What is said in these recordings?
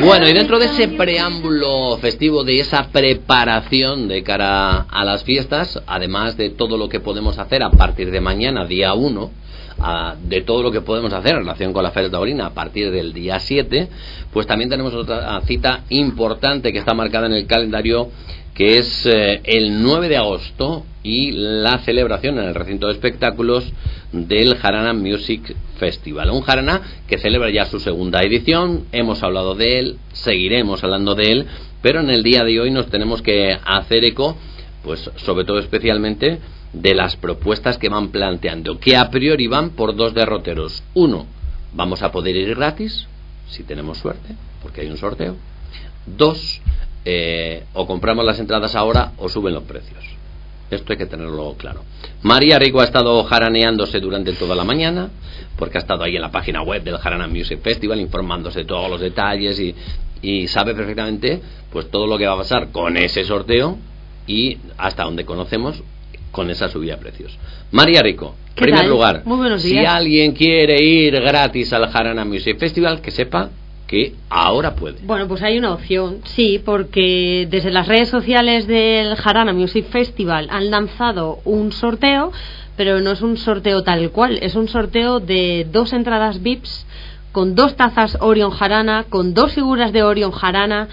Bueno, y dentro de ese preámbulo festivo, de esa preparación de cara a las fiestas, además de todo lo que podemos hacer a partir de mañana, día 1, de todo lo que podemos hacer en relación con la Feria Taurina a partir del día 7, pues también tenemos otra cita importante que está marcada en el calendario, que es el 9 de agosto y la celebración en el recinto de espectáculos del Jarana Music Festival. Un Jarana que celebra ya su segunda edición. Hemos hablado de él, seguiremos hablando de él, pero en el día de hoy nos tenemos que hacer eco, pues sobre todo especialmente, de las propuestas que van planteando, que a priori van por dos derroteros. Uno, vamos a poder ir gratis, si tenemos suerte, porque hay un sorteo. Dos, o compramos las entradas ahora o suben los precios. Esto hay que tenerlo claro. María Rico ha estado jaraneándose durante toda la mañana, porque ha estado ahí en la página web del Jarana Music Festival informándose de todos los detalles y sabe perfectamente pues todo lo que va a pasar con ese sorteo y hasta donde conocemos con esa subida de precios. María Rico, en primer lugar, muy buenos días. Si alguien quiere ir gratis al Jarana Music Festival, que sepa que ahora puede. Bueno, pues hay una opción, sí, porque desde las redes sociales del Jarana Music Festival han lanzado un sorteo, pero no es un sorteo tal cual, es un sorteo de 2 entradas VIPs con 2 tazas Orion Jarana, con 2 figuras de Orion Jarana.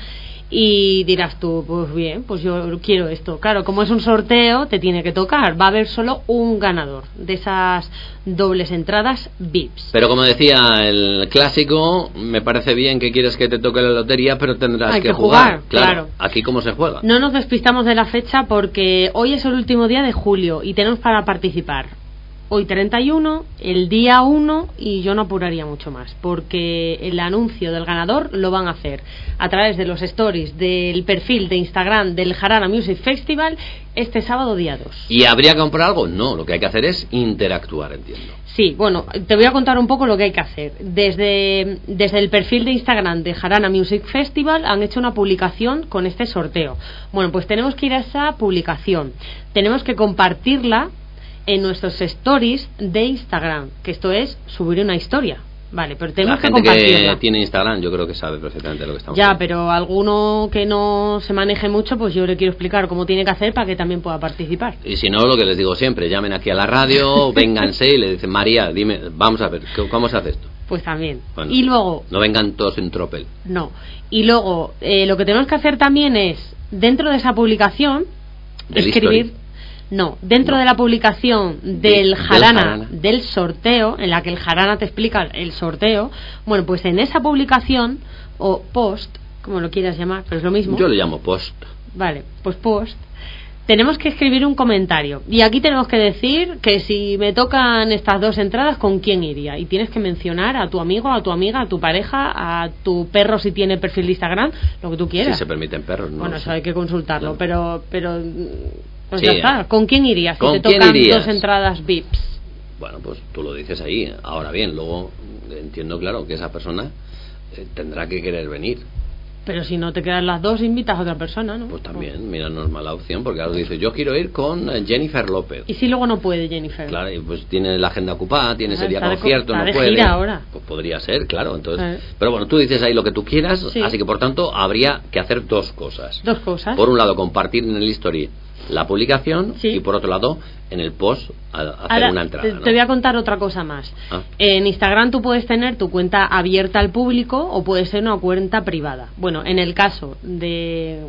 Y dirás tú, pues bien, pues yo quiero esto. Claro, como es un sorteo, te tiene que tocar. Va a haber solo un ganador de esas dobles entradas VIPs. Pero como decía el clásico, me parece bien que quieres que te toque la lotería, pero tendrás que jugar. Claro. Aquí cómo se juega. No nos despistamos de la fecha porque hoy es el último día de julio y tenemos para participar. Hoy 31, el día 1, y yo no apuraría mucho más, porque el anuncio del ganador lo van a hacer a través de los stories del perfil de Instagram del Jarana Music Festival este sábado día 2. ¿Y habría que comprar algo? No, lo que hay que hacer es interactuar, entiendo. Sí, bueno, te voy a contar un poco lo que hay que hacer. Desde el perfil de Instagram de Jarana Music Festival han hecho una publicación con este sorteo. Bueno, pues tenemos que ir a esa publicación, tenemos que compartirla en nuestros stories de Instagram, que esto es subir una historia, vale, pero tenemos que compartirla. La gente que tiene Instagram yo creo que sabe perfectamente lo que estamos haciendo. Pero alguno que no se maneje mucho, pues yo le quiero explicar cómo tiene que hacer para que también pueda participar. Y si no, lo que les digo siempre, llamen aquí a la radio, vénganse y le dicen, María, dime, vamos a ver, ¿cómo se hace esto? Pues también. Bueno, y luego, no vengan todos en tropel. No. Y luego, lo que tenemos que hacer también es, dentro de esa publicación, escribir... No, dentro de la publicación del Jarana, del sorteo, en la que el Jarana te explica el sorteo, bueno, pues en esa publicación, o post, como lo quieras llamar, pero es lo mismo. Yo lo llamo post. Vale, pues post. Tenemos que escribir un comentario. Y aquí tenemos que decir que si me tocan estas 2 entradas, ¿con quién iría? Y tienes que mencionar a tu amigo, a tu amiga, a tu pareja, a tu perro si tiene perfil de Instagram, lo que tú quieras. Si se permiten perros, ¿no? Bueno, eso hay que consultarlo, no. pero pues sí, ya está. ¿Con quién irías si te tocan 2 entradas VIPs? Bueno, pues tú lo dices ahí. Ahora bien, luego entiendo, claro, que esa persona tendrá que querer venir. Pero si no te quedan las 2, invitas a otra persona, ¿no? Pues también, mira, no es mala opción, porque ahora dices, yo quiero ir con Jennifer López. ¿Y si luego no puede Jennifer? Claro, y pues tiene la agenda ocupada, tiene ese día concierto, no puede. Gira ahora. Pues podría ser, claro. Entonces, pero bueno, tú dices ahí lo que tú quieras, sí. Así que por tanto habría que hacer 2 cosas. 2 cosas. Por un lado, compartir en el history la publicación, sí. Y por otro lado, en el post hacer ahora, una entrada, ¿no? Te voy a contar otra cosa más. En Instagram tú puedes tener tu cuenta abierta al público o puede ser una cuenta privada. Bueno, en el caso de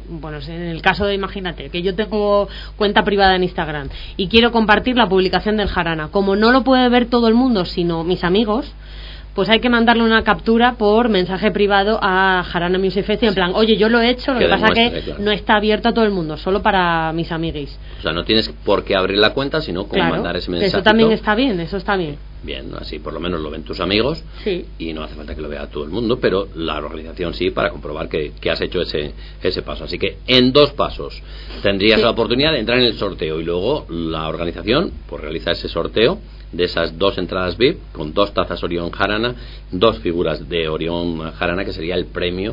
imagínate que yo tengo cuenta privada en Instagram y quiero compartir la publicación del Jarana, como no lo puede ver todo el mundo sino mis amigos, pues hay que mandarle una captura por mensaje privado a Jarana Music Festival, en plan, oye, yo lo he hecho, lo que pasa es que no está abierto a todo el mundo, solo para mis amiguis. O sea, no tienes por qué abrir la cuenta, sino como mandar ese mensaje. Eso también está bien, eso está bien. Bien, así por lo menos lo ven tus amigos, sí. Y no hace falta que lo vea todo el mundo, pero la organización sí, para comprobar que has hecho ese paso. Así que en 2 pasos tendrías la oportunidad de entrar en el sorteo y luego la organización pues realiza ese sorteo de esas 2 entradas VIP con 2 tazas Orion Jarana, 2 figuras de Orion Jarana, que sería el premio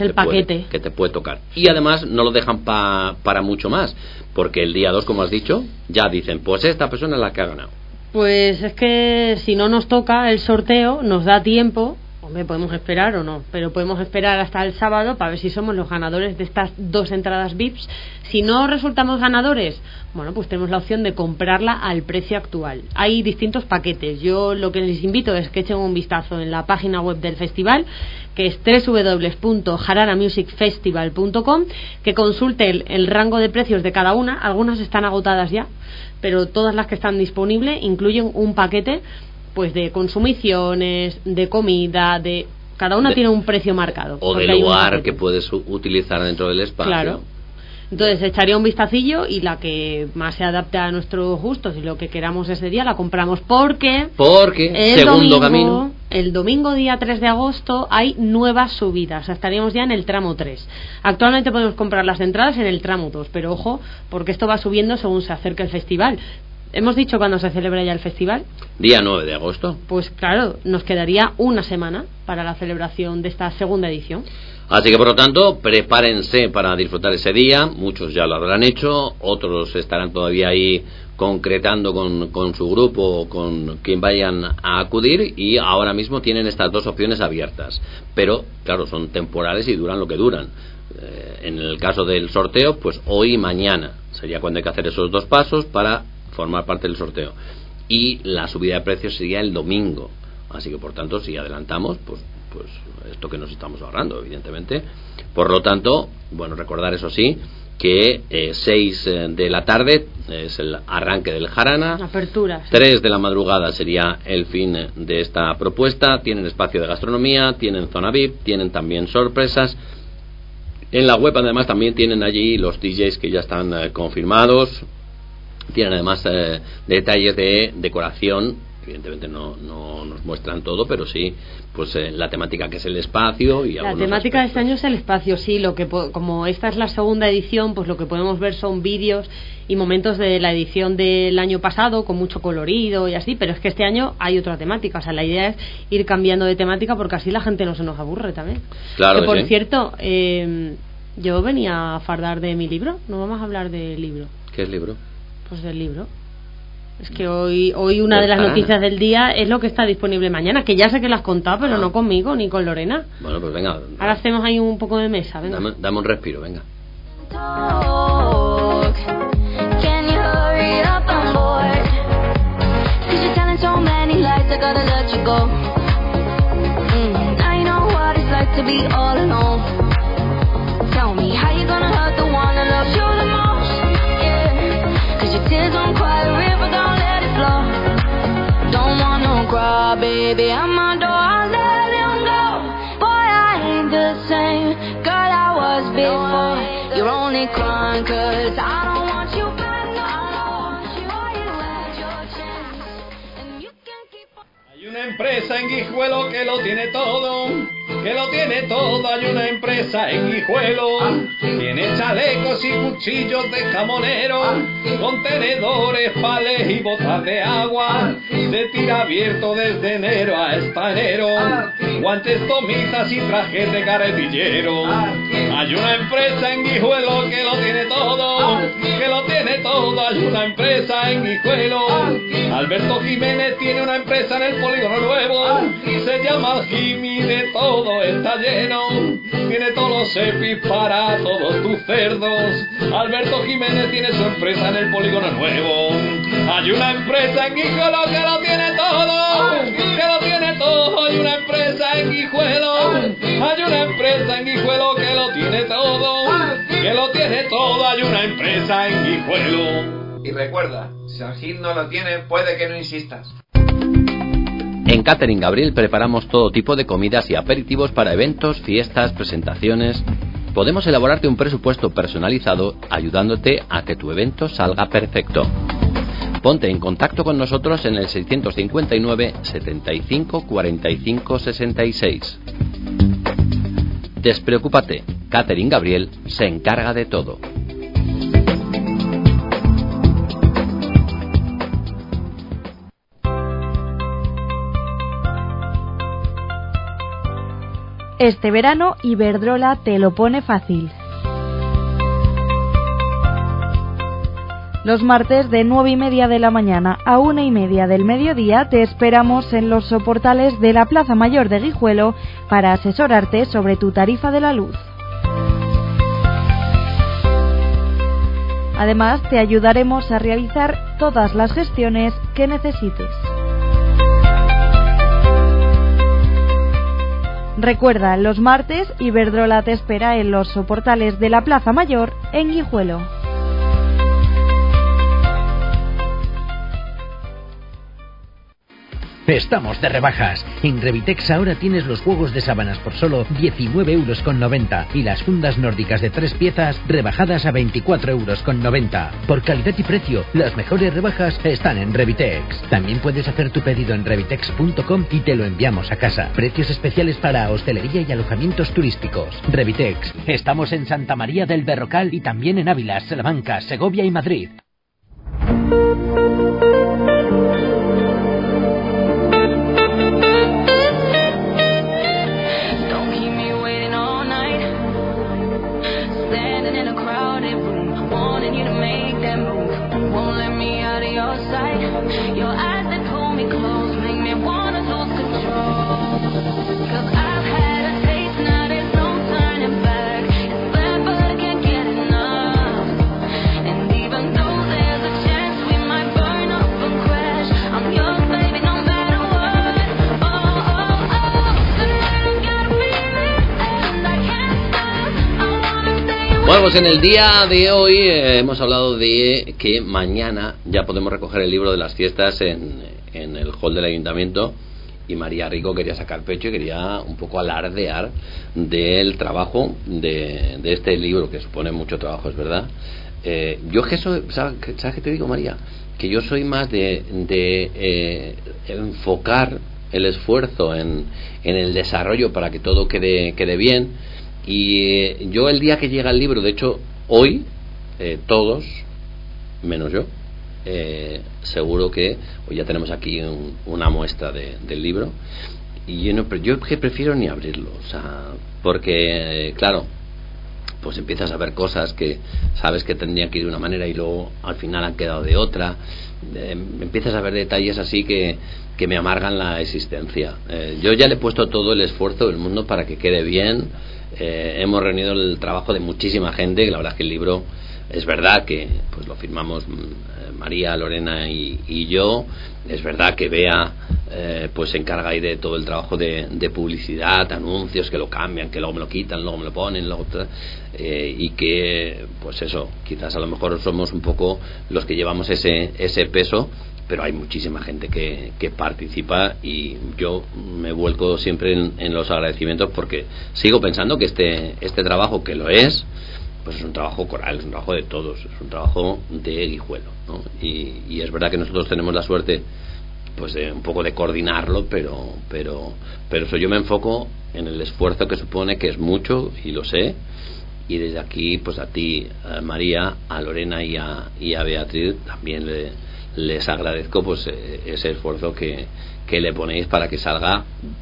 que te puede tocar. Y además no lo dejan para mucho más, porque el día 2, como has dicho, ya dicen, pues esta persona es la que ha ganado. Pues es que si no nos toca el sorteo, nos da tiempo, Hombre, podemos esperar o no, pero podemos esperar hasta el sábado para ver si somos los ganadores de estas 2 entradas VIPs. Si no resultamos ganadores, bueno, pues tenemos la opción de comprarla al precio actual. Hay distintos paquetes. Yo lo que les invito es que echen un vistazo en la página web del festival, que es www.jararamusicfestival.com, que consulten el rango de precios de cada una. Algunas están agotadas ya, pero todas las que están disponibles incluyen un paquete pues de consumiciones, de comida, de cada una tiene un precio marcado. O del lugar que puedes utilizar dentro del espacio. Claro. Entonces echaría un vistacillo y la que más se adapte a nuestros gustos y lo que queramos ese día la compramos porque el domingo día 3 de agosto hay nuevas subidas. Estaríamos ya en el tramo 3. Actualmente podemos comprar las entradas en el tramo 2, pero ojo, porque esto va subiendo según se acerca el festival. ¿Hemos dicho cuándo se celebra ya el festival? Día 9 de agosto. Pues claro, nos quedaría una semana para la celebración de esta segunda edición. Así que por lo tanto, prepárense para disfrutar ese día. Muchos ya lo habrán hecho, otros estarán todavía ahí concretando con su grupo o con quien vayan a acudir, y ahora mismo tienen estas 2 opciones abiertas. Pero claro, son temporales y duran lo que duran. En el caso del sorteo, pues hoy y mañana sería cuando hay que hacer esos 2 pasos para formar parte del sorteo, y la subida de precios sería el domingo. Así que por tanto, si adelantamos, pues esto que nos estamos ahorrando, evidentemente. Por lo tanto, bueno, recordar eso sí, que 6 de la tarde es el arranque del Jarana, apertura, sí. 3 de la madrugada sería el fin de esta propuesta. Tienen espacio de gastronomía, tienen zona VIP, tienen también sorpresas. En la web además también tienen allí los DJs que ya están confirmados. Tienen además detalles de decoración. Evidentemente no nos muestran todo, pero sí pues la temática que es el espacio y la temática de este año es el espacio, sí. Lo que como esta es la segunda edición, pues lo que podemos ver son vídeos y momentos de la edición del año pasado con mucho colorido y así, pero es que este año hay otra temática. O sea, la idea es ir cambiando de temática porque así la gente no se nos aburre también. Claro que por sí. Cierto, yo venía a fardar de mi libro. No vamos a hablar del libro. ¿Qué es libro? Pues del libro. Es que hoy una de las noticias del día es lo que está disponible mañana, que ya sé que lo has contado, pero no conmigo ni con Lorena. Bueno, pues venga. Ahora hacemos ahí un poco de mesa, venga. Dame un respiro, venga. Baby, I'm on door, I'll let him go. Boy, I ain't the same girl I was before. You're only crying 'cause I don't want you back. I don't want you. You had your chance and you can keep on. Hay una empresa en Guijuelo que lo tiene todo, que lo tiene todo. Hay una empresa en Guijuelo, tiene chalecos y cuchillos de camonero, contenedores, pales y botas de agua. Se tira abierto desde enero hasta enero, guantes, tomitas y trajes de carretillero. Hay una empresa en Guijuelo que lo tiene todo, que lo tiene todo. Hay una empresa en Guijuelo. Alberto Jiménez tiene una empresa en el Polígono Nuevo, se llama Jimmy, de todo está lleno. Tiene todos los EPIs para todos tus cerdos. Alberto Jiménez tiene su empresa en el Polígono Nuevo. Hay una empresa en Guijuelo que lo tiene todo, que lo tiene todo. Hay una empresa en Guijuelo, hay una empresa en Guijuelo que lo tiene todo, que lo tiene todo. Hay una empresa en Guijuelo. Y recuerda, si el hit no lo tiene, puede que no insistas. En Catering Gabriel preparamos todo tipo de comidas y aperitivos para eventos, fiestas, presentaciones. Podemos elaborarte un presupuesto personalizado ayudándote a que tu evento salga perfecto. Ponte en contacto con nosotros en el 659 75 45 66. Despreocúpate, Catering Gabriel se encarga de todo. Este verano Iberdrola te lo pone fácil. Los martes de 9:30 de la mañana a 1:30 del mediodía te esperamos en los soportales de la Plaza Mayor de Guijuelo para asesorarte sobre tu tarifa de la luz. Además, te ayudaremos a realizar todas las gestiones que necesites. Recuerda, los martes Iberdrola te espera en los soportales de la Plaza Mayor en Guijuelo. Estamos de rebajas. En Revitex ahora tienes los juegos de sábanas por solo 19,90 € y las fundas nórdicas de 3 piezas rebajadas a 24,90 €. Por calidad y precio, las mejores rebajas están en Revitex. También puedes hacer tu pedido en revitex.com y te lo enviamos a casa. Precios especiales para hostelería y alojamientos turísticos. Revitex. Estamos en Santa María del Berrocal y también en Ávila, Salamanca, Segovia y Madrid. Bueno, pues en el día de hoy hemos hablado de que mañana ya podemos recoger el libro de las fiestas en el hall del ayuntamiento, y María Rico quería sacar pecho y quería un poco alardear del trabajo de este libro, que supone mucho trabajo, es verdad. Yo que soy, ¿sabes qué te digo, María? Que yo soy más de enfocar el esfuerzo en el desarrollo para que todo quede bien. Y yo el día que llega el libro, de hecho hoy, todos, menos yo, seguro que hoy ya tenemos aquí una muestra del libro, y yo que prefiero ni abrirlo, o sea, porque claro, pues empiezas a ver cosas que sabes que tendrían que ir de una manera y luego al final han quedado de otra. Empiezas a ver detalles así que me amargan la existencia. Yo ya le he puesto todo el esfuerzo del mundo para que quede bien. Hemos reunido el trabajo de muchísima gente. La verdad es que el libro, es verdad que pues lo firmamos María, Lorena y yo. Es verdad que Bea pues se encarga ahí de todo el trabajo de publicidad, anuncios, que lo cambian, que luego me lo quitan, luego me lo ponen, luego y que pues eso, quizás a lo mejor somos un poco los que llevamos ese peso, pero hay muchísima gente que participa, y yo me vuelco siempre en los agradecimientos, porque sigo pensando que este trabajo, que lo es, pues es un trabajo coral, es un trabajo de todos, es un trabajo de Guijuelo, ¿no? Y es verdad que nosotros tenemos la suerte pues de un poco de coordinarlo, pero eso, yo me enfoco en el esfuerzo que supone, que es mucho, y lo sé, y desde aquí pues a ti, a María, a Lorena y a Beatriz también les agradezco pues ese esfuerzo que le ponéis para que salga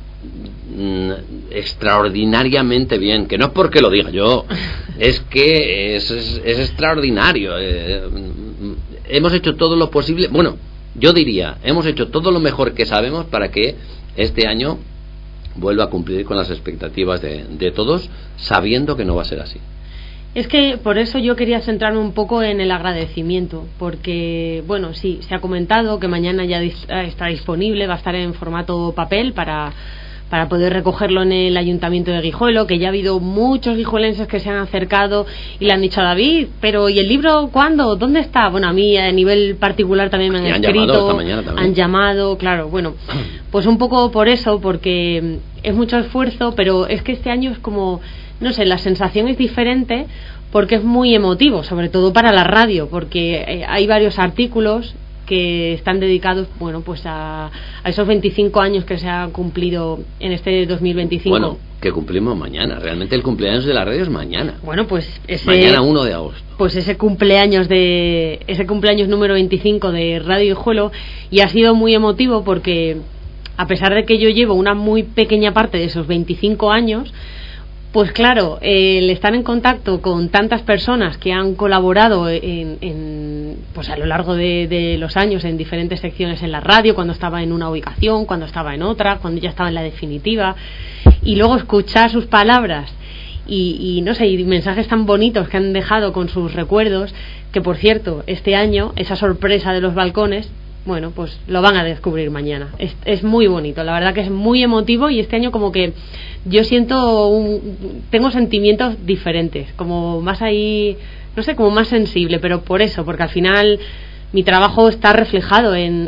extraordinariamente bien, que no es porque lo diga yo, es que es extraordinario. Hemos hecho todo lo posible, bueno, yo diría, hemos hecho todo lo mejor que sabemos para que este año vuelva a cumplir con las expectativas de todos, sabiendo que no va a ser así. Es que por eso yo quería centrarme un poco en el agradecimiento, porque, bueno, sí, se ha comentado que mañana ya está disponible, va a estar en formato papel para poder recogerlo en el Ayuntamiento de Guijuelo, que ya ha habido muchos guijuelenses que se han acercado y le han dicho a David, pero ¿y el libro cuándo? ¿Dónde está? Bueno, a mí a nivel particular también me han escrito, han llamado, claro, bueno, pues un poco por eso, porque es mucho esfuerzo, pero es que este año es como, no sé, la sensación es diferente, porque es muy emotivo, sobre todo para la radio, porque hay varios artículos que están dedicados, bueno, pues a esos 25 años que se han cumplido en este 2025. Bueno, que cumplimos mañana. Realmente el cumpleaños de la radio es mañana. Bueno, pues mañana 1 de agosto. Pues ese cumpleaños número 25 de Radio Guijuelo, y ha sido muy emotivo porque, a pesar de que yo llevo una muy pequeña parte de esos 25 años, Pues claro, el estar en contacto con tantas personas que han colaborado pues a lo largo de los años en diferentes secciones en la radio, cuando estaba en una ubicación, cuando estaba en otra, cuando ya estaba en la definitiva, y luego escuchar sus palabras y no sé, y mensajes tan bonitos que han dejado con sus recuerdos, que por cierto, este año, esa sorpresa de los balcones, bueno, pues lo van a descubrir mañana. Es muy bonito, la verdad que es muy emotivo, y este año como que yo tengo sentimientos diferentes, como más ahí, no sé, como más sensible, pero por eso, porque al final mi trabajo está reflejado en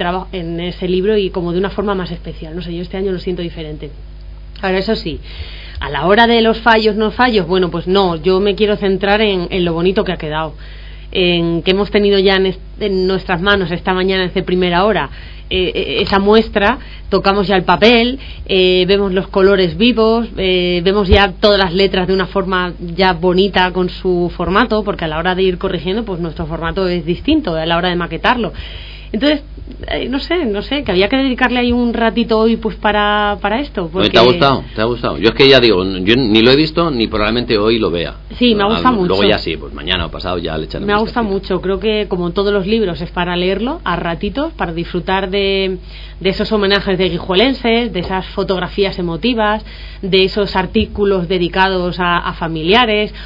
ese libro, y como de una forma más especial, no sé, yo este año lo siento diferente. Ahora, eso sí, a la hora de los fallos, bueno, pues no, yo me quiero centrar en lo bonito que ha quedado, en que hemos tenido ya en nuestras manos esta mañana desde primera hora esa muestra, tocamos ya el papel, vemos los colores vivos, vemos ya todas las letras de una forma ya bonita con su formato, porque a la hora de ir corrigiendo pues nuestro formato es distinto a la hora de maquetarlo. Entonces, no sé, que había que dedicarle ahí un ratito hoy pues para esto. Porque... ¿Te ha gustado? Yo es que ya digo, yo ni lo he visto ni probablemente hoy lo vea. Sí, me ha gustado mucho. Luego ya sí, pues mañana o pasado ya le echaré. Me ha gustado mucho, creo que como todos los libros es para leerlo a ratitos, para disfrutar de esos homenajes de guijuelenses, de esas fotografías emotivas, de esos artículos dedicados a familiares,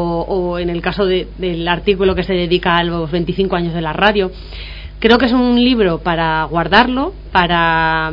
o en el caso del artículo que se dedica a los 25 años de la radio. Creo que es un libro para guardarlo, para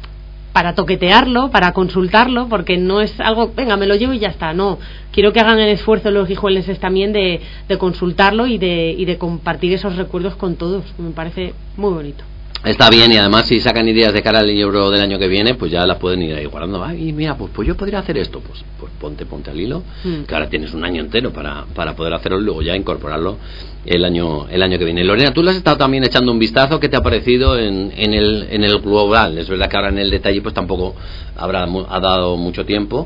toquetearlo, para consultarlo, porque no es algo, venga, me lo llevo y ya está. No, quiero que hagan el esfuerzo los guijuelenses también de consultarlo y de compartir esos recuerdos con todos. Me parece muy bonito. Está bien, y además si sacan ideas de cara al libro del año que viene, pues ya las pueden ir ahí guardando. Ay, mira, pues yo podría hacer esto, pues ponte al hilo, que ahora tienes un año entero para poder hacerlo y luego ya incorporarlo el año que viene. Lorena, tú le has estado también echando un vistazo. ¿Qué te ha parecido en el global? Es verdad que ahora en el detalle pues tampoco ha dado mucho tiempo,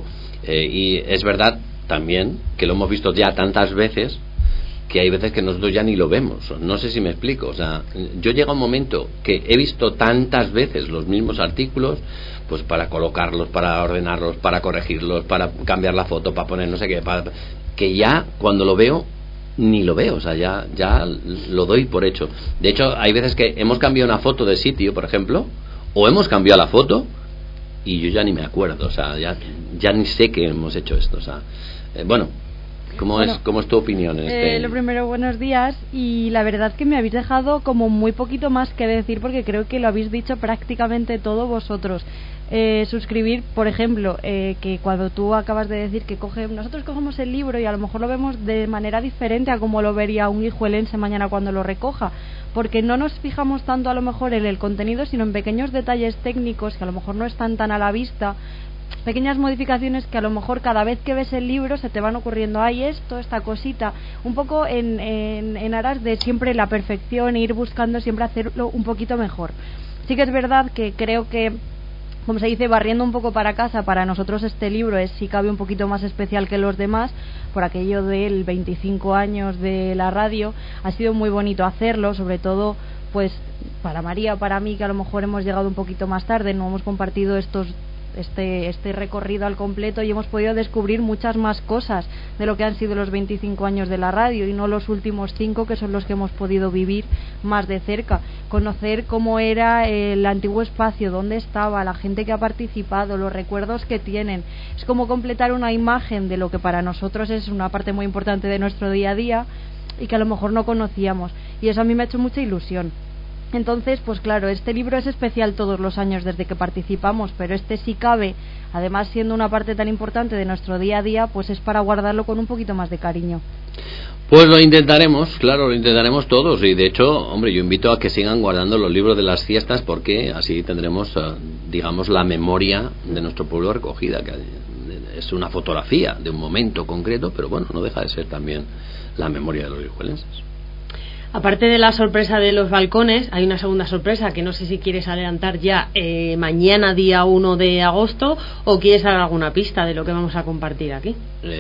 y es verdad también que lo hemos visto ya tantas veces que hay veces que nosotros ya ni lo vemos. No sé si me explico. O sea, yo llego a un momento que he visto tantas veces los mismos artículos, pues para colocarlos, para ordenarlos, para corregirlos, para cambiar la foto, para poner no sé qué, que ya cuando lo veo ni lo veo. O sea, ya lo doy por hecho. De hecho, hay veces que hemos cambiado una foto de sitio, por ejemplo, o hemos cambiado la foto y yo ya ni me acuerdo. O sea, ya ni sé que hemos hecho esto. O sea, bueno, ¿cómo es tu opinión en este? Lo primero, buenos días, y la verdad que me habéis dejado como muy poquito más que decir, porque creo que lo habéis dicho prácticamente todo vosotros. Suscribir, por ejemplo, que cuando tú acabas de decir que nosotros cogemos el libro y a lo mejor lo vemos de manera diferente a como lo vería un guijuelense mañana cuando lo recoja, porque no nos fijamos tanto a lo mejor en el contenido, sino en pequeños detalles técnicos que a lo mejor no están tan a la vista, pequeñas modificaciones que a lo mejor cada vez que ves el libro se te van ocurriendo, esta cosita, un poco en aras de siempre la perfección e ir buscando siempre hacerlo un poquito mejor. Sí que es verdad que creo que, como se dice, barriendo un poco para casa, para nosotros este libro es, si cabe, un poquito más especial que los demás, por aquello del 25 años de la radio. Ha sido muy bonito hacerlo, sobre todo pues para María, para mí, que a lo mejor hemos llegado un poquito más tarde, no hemos compartido este recorrido al completo y hemos podido descubrir muchas más cosas de lo que han sido los 25 años de la radio, y no los últimos 5, que son los que hemos podido vivir más de cerca, conocer cómo era el antiguo espacio, dónde estaba, la gente que ha participado, los recuerdos que tienen. Es como completar una imagen de lo que para nosotros es una parte muy importante de nuestro día a día y que a lo mejor no conocíamos, y eso a mí me ha hecho mucha ilusión. Entonces, pues claro, este libro es especial todos los años desde que participamos, pero este, si cabe, además siendo una parte tan importante de nuestro día a día, pues es para guardarlo con un poquito más de cariño. Pues lo intentaremos, claro, lo intentaremos todos, y de hecho, hombre, yo invito a que sigan guardando los libros de las fiestas, porque así tendremos, digamos, la memoria de nuestro pueblo recogida, que es una fotografía de un momento concreto, pero bueno, no deja de ser también la memoria de los guijuelenses. Aparte de la sorpresa de los balcones, hay una segunda sorpresa que no sé si quieres adelantar ya, mañana día 1 de agosto, o quieres dar alguna pista de lo que vamos a compartir aquí.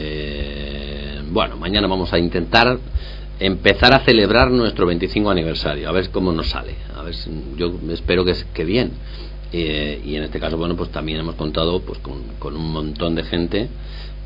Bueno, mañana vamos a intentar empezar a celebrar nuestro 25 aniversario, a ver cómo nos sale. A ver, yo espero que bien. Y en este caso, bueno, pues también hemos contado pues con un montón de gente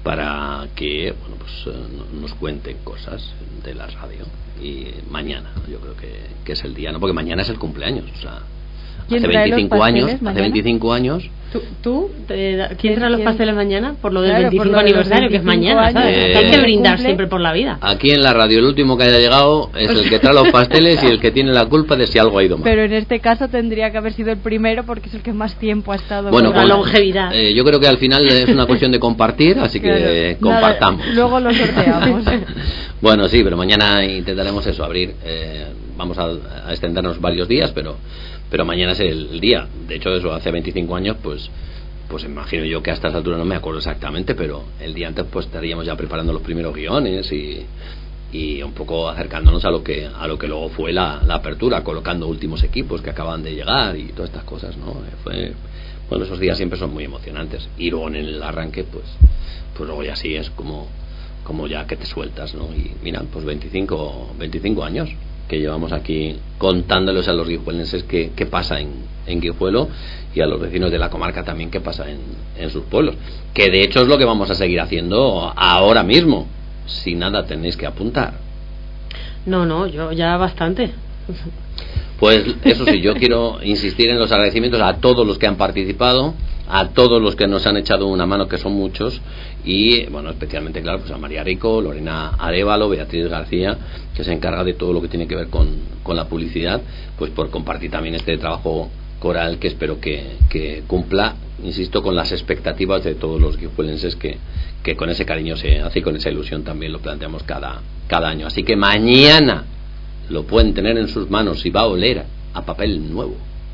para que nos cuenten cosas de la radio. Y mañana yo creo que es el día, ¿no? Porque mañana es el cumpleaños, o sea, hace 25 años. ¿Quién trae los pasteles mañana? Por lo del 25 aniversario, que es mañana, ¿sabes? Hay que brindar siempre por la vida. Aquí en la radio el último que haya llegado es el que trae los pasteles y el que tiene la culpa de si algo ha ido mal. Pero en este caso tendría que haber sido el primero porque es el que más tiempo ha estado. Bueno, con la longevidad. Yo creo que al final es una cuestión de compartir, así que compartamos. Nada, luego lo sorteamos. Bueno, sí, pero mañana intentaremos eso, abrir. Vamos a extendernos varios días, pero mañana es el día. De hecho, eso hace 25 años, pues imagino yo que a estas alturas no me acuerdo exactamente, pero el día antes pues estaríamos ya preparando los primeros guiones y un poco acercándonos a lo que luego fue la apertura, colocando últimos equipos que acaban de llegar y todas estas cosas, ¿no? Esos días siempre son muy emocionantes, y luego en el arranque pues luego ya sí es como ya que te sueltas, ¿no? Y mira, pues 25 años que llevamos aquí contándoles a los guijuelenses qué pasa en Guijuelo, y a los vecinos de la comarca también qué pasa en sus pueblos, que de hecho es lo que vamos a seguir haciendo ahora mismo. Si nada tenéis que apuntar. No, yo ya bastante. Pues eso sí, yo quiero insistir en los agradecimientos a todos los que han participado, a todos los que nos han echado una mano, que son muchos, y bueno, especialmente, claro, pues a María Rico, Lorena Arévalo, Beatriz García, que se encarga de todo lo que tiene que ver con la publicidad, pues por compartir también este trabajo coral, que espero que cumpla, insisto, con las expectativas de todos los guijuelenses, que con ese cariño se hace y con esa ilusión también lo planteamos cada año. Así que mañana lo pueden tener en sus manos y va a oler a papel nuevo.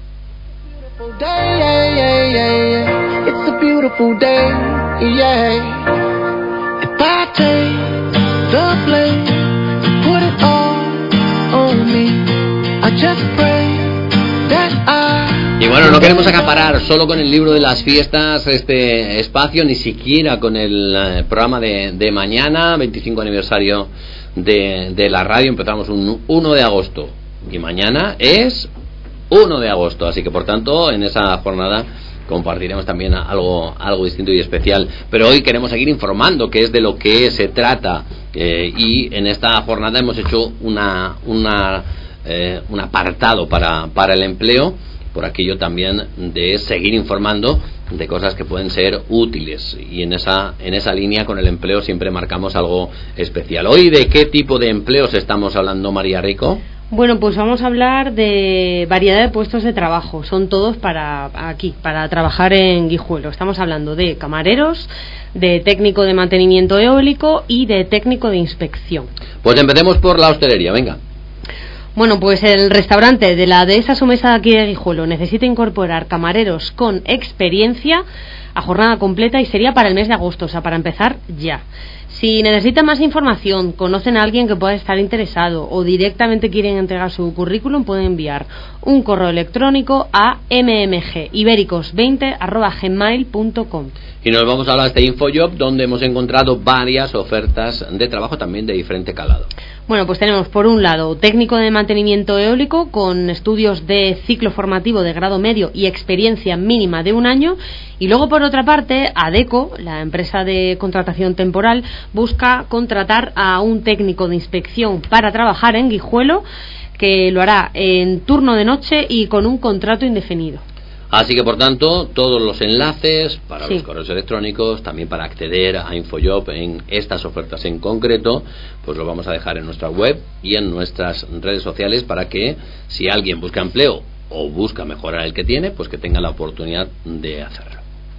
It's a beautiful day, yeah. If I take the blame, put it all on me, I just pray that Y bueno, no queremos acaparar solo con el libro de las fiestas este espacio, ni siquiera con el programa de mañana, 25 aniversario de la radio. Empezamos un 1 de agosto y mañana es 1 de agosto, así que por tanto en esa jornada compartiremos también algo distinto y especial, pero hoy queremos seguir informando, que es de lo que se trata, y en esta jornada hemos hecho un apartado para el empleo, por aquello también de seguir informando de cosas que pueden ser útiles, y en esa línea con el empleo siempre marcamos algo especial. Hoy, ¿de qué tipo de empleos estamos hablando, María Rico? Bueno, pues vamos a hablar de variedad de puestos de trabajo. Son todos para trabajar en Guijuelo. Estamos hablando de camareros, de técnico de mantenimiento eólico y de técnico de inspección. Pues empecemos por la hostelería, venga. Bueno, pues el restaurante de la Dehesa Somesa de aquí de Guijuelo necesita incorporar camareros con experiencia a jornada completa, y sería para el mes de agosto, o sea, para empezar ya. Si necesitan más información, conocen a alguien que pueda estar interesado o directamente quieren entregar su currículum, pueden enviar un correo electrónico a mmgibéricos20@gmail.com. Y nos vamos a hablar de este Infojob, donde hemos encontrado varias ofertas de trabajo también de diferente calado. Bueno, pues tenemos por un lado técnico de mantenimiento eólico con estudios de ciclo formativo de grado medio y experiencia mínima de 1 año, y luego por otra parte ADECO, la empresa de contratación temporal, busca contratar a un técnico de inspección para trabajar en Guijuelo, que lo hará en turno de noche y con un contrato indefinido. Así que por tanto, todos los enlaces para los correos electrónicos, también para acceder a Infojob en estas ofertas en concreto, pues lo vamos a dejar en nuestra web y en nuestras redes sociales, para que si alguien busca empleo o busca mejorar el que tiene, pues que tenga la oportunidad de hacerlo.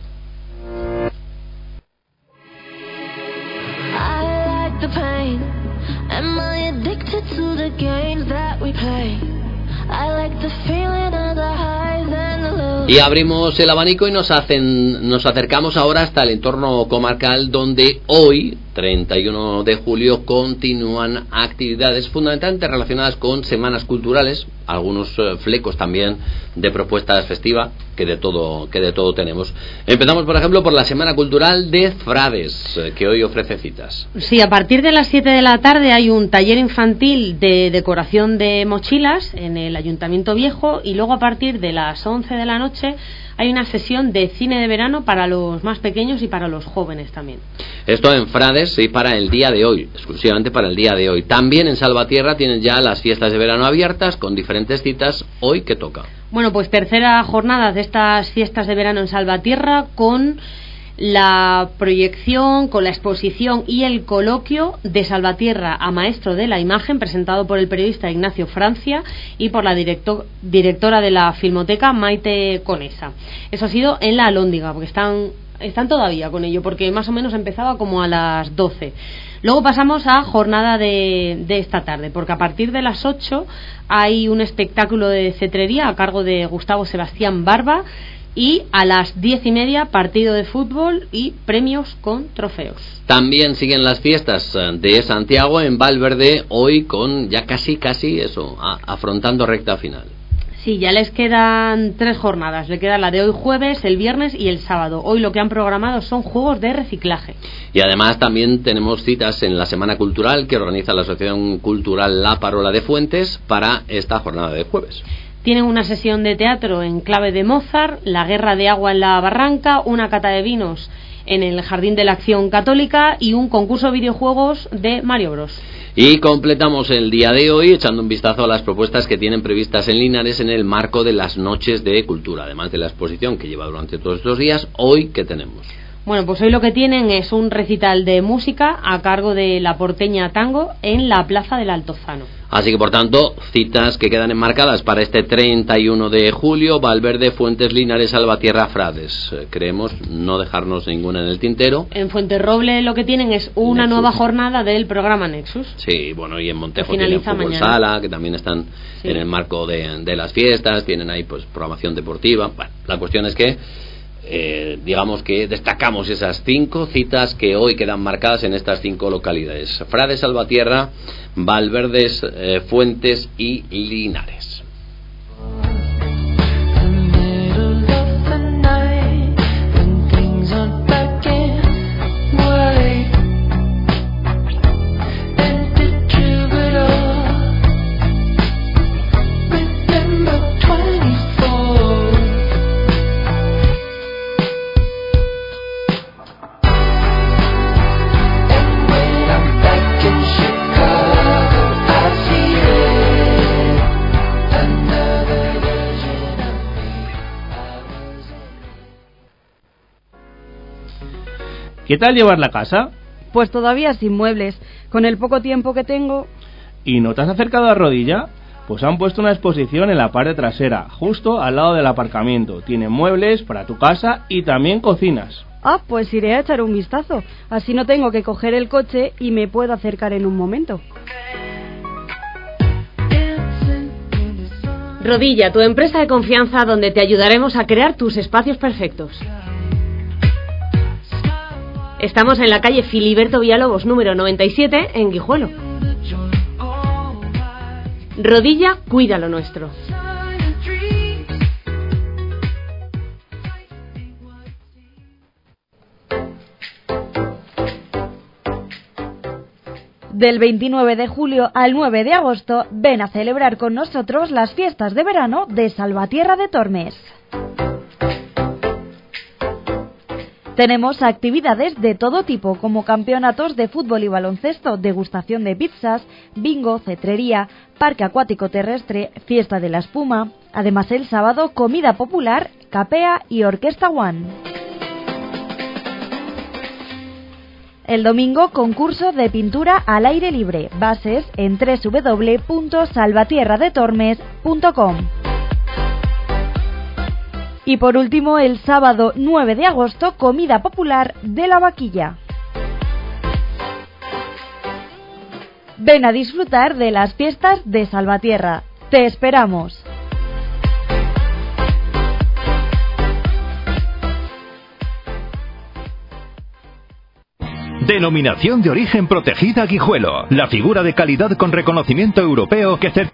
I like the pain. Am I addicted to the games that we play? I like the feeling of the highs and the lows. Y abrimos el abanico y nos acercamos ahora hasta el entorno comarcal, donde hoy, 31 de julio, continúan actividades fundamentalmente relacionadas con semanas culturales, algunos flecos también de propuestas festivas que de todo tenemos. Empezamos, por ejemplo, por la Semana Cultural de Frades, que hoy ofrece citas. Sí, a partir de las 7 de la tarde hay un taller infantil de decoración de mochilas en el Ayuntamiento Viejo, y luego a partir de las 11 de la noche hay una sesión de cine de verano para los más pequeños y para los jóvenes también. Esto en Frades y para el día de hoy, exclusivamente para el día de hoy. También en Salvatierra tienen ya las fiestas de verano abiertas con diferentes citas. Hoy, ¿qué toca? Bueno, pues tercera jornada de estas fiestas de verano en Salvatierra, con la proyección, con la exposición y el coloquio de Salvatierra a Maestro de la Imagen, presentado por el periodista Ignacio Francia y por la directora de la Filmoteca, Maite Conesa. Eso ha sido en la Alhóndiga, porque están todavía con ello, porque más o menos empezaba como a las 12. Luego pasamos a jornada de esta tarde, porque a partir de las 8 hay un espectáculo de cetrería a cargo de Gustavo Sebastián Barba, y a las 10:30 partido de fútbol y premios con trofeos. También siguen las fiestas de Santiago en Valverde, hoy con ya casi eso, afrontando recta final. Sí, ya les quedan 3 jornadas. Le queda la de hoy jueves, el viernes y el sábado. Hoy lo que han programado son juegos de reciclaje. Y además también tenemos citas en la Semana Cultural que organiza la Asociación Cultural La Parola de Fuentes para esta jornada de jueves. Tienen una sesión de teatro en clave de Mozart, la guerra de agua en la barranca, una cata de vinos en el Jardín de la Acción Católica y un concurso de videojuegos de Mario Bros. Y completamos el día de hoy echando un vistazo a las propuestas que tienen previstas en Linares en el marco de las Noches de Cultura, además de la exposición que lleva durante todos estos días. Hoy, ¿qué tenemos? Bueno, pues hoy lo que tienen es un recital de música a cargo de La Porteña Tango en la Plaza del Altozano. Así que, por tanto, citas que quedan enmarcadas para este 31 de julio, Valverde, Fuentes, Linares, Salvatierra, Frades. Creemos no dejarnos ninguna en el tintero. En Fuenterroble lo que tienen es una nueva jornada del programa Nexus. Sí, bueno, y en Montejo tienen Fútbol mañana. Sala, que también están en el marco de las fiestas, tienen ahí pues programación deportiva. Bueno, la cuestión es que digamos que destacamos esas 5 citas que hoy quedan marcadas en estas 5 localidades: Frades, Salvatierra, Valverdes, Fuentes y Linares. ¿Qué tal llevar la casa? Pues todavía sin muebles, con el poco tiempo que tengo. ¿Y no te has acercado a Rodilla? Pues han puesto una exposición en la parte trasera, justo al lado del aparcamiento. Tienen muebles para tu casa y también cocinas. Ah, pues iré a echar un vistazo. Así no tengo que coger el coche y me puedo acercar en un momento. Rodilla, tu empresa de confianza donde te ayudaremos a crear tus espacios perfectos. Estamos en la calle Filiberto Villalobos, número 97, en Guijuelo. Rodilla, cuida lo nuestro. Del 29 de julio al 9 de agosto, ven a celebrar con nosotros las fiestas de verano de Salvatierra de Tormes. Tenemos actividades de todo tipo, como campeonatos de fútbol y baloncesto, degustación de pizzas, bingo, cetrería, parque acuático terrestre, fiesta de la espuma. Además, el sábado, comida popular, capea y orquesta one. El domingo, concurso de pintura al aire libre. Bases en www.salvatierradetormes.com. Y por último, el sábado 9 de agosto, comida popular de la Vaquilla. Ven a disfrutar de las fiestas de Salvatierra. ¡Te esperamos! Denominación de origen protegida Guijuelo. La figura de calidad con reconocimiento europeo que